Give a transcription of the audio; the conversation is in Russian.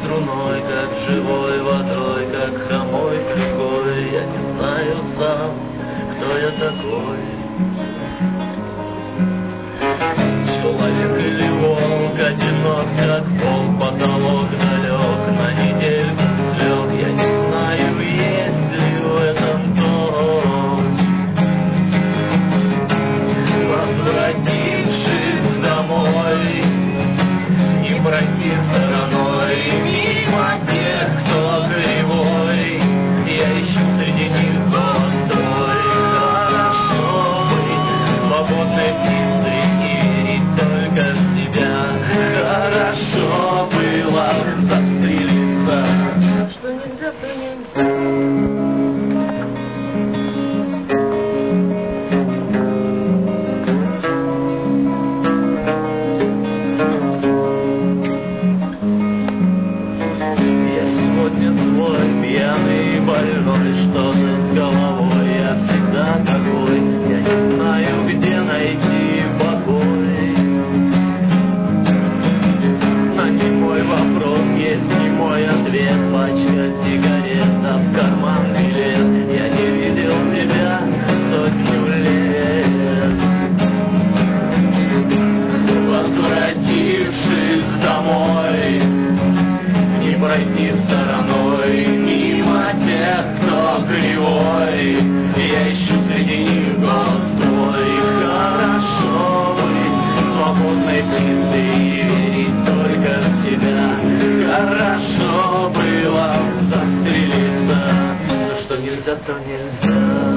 струной, как живой водой, как хромой кликой. Я не знаю сам, кто я такой. Человек или волк, одинок, как пол, потолок далек, на недельку слег. Я не знаю, есть ли в этом толк. Возвратившись домой, не пройти стороной мимо тех, кто кривой. Я ищу среди них голос твой. Хорошо быть свободной птицей и верить только в себя. Хорошо было застрелиться. Что нельзя, то нельзя. Пьяный, больной, что над головой. Я всегда такой. Я не знаю, где найти покой. На немой вопрос есть немой ответ. Пачка сигарет, а в карман билет. Я не видел тебя сотню лет. Возвратившись домой, не пройти стороной мимо тех, кто кривой. Я ищу среди них голос твой. Хорошо быть свободной птицей и верить только в себя. Хорошо было застрелиться. Но что нельзя, то нельзя.